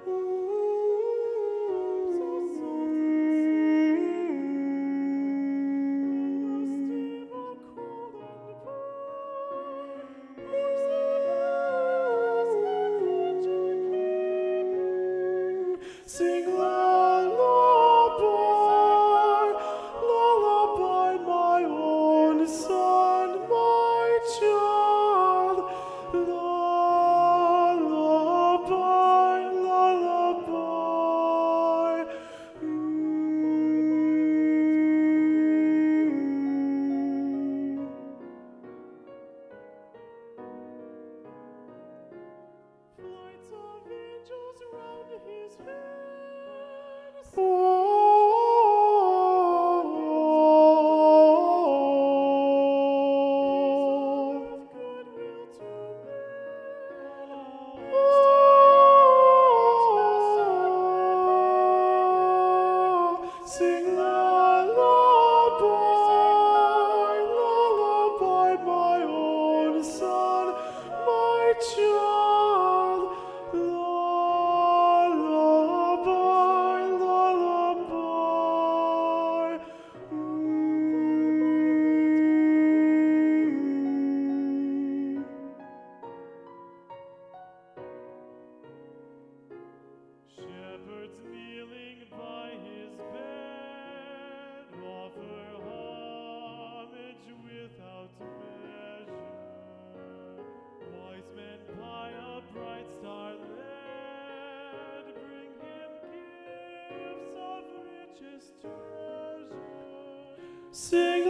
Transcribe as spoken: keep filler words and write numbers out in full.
Sing lullaby, lullaby, my own son, my child. Lullaby, lullaby. Mm. Flights of angels round his head. Oh, goodwill to men. Sing lullaby, lullaby, my own son, my child. Lullaby, lullaby. Mm. Shepherds kneeling by his bed offer homage without measure. Wise men by a bright star led bring him gifts of richest treasure. Sing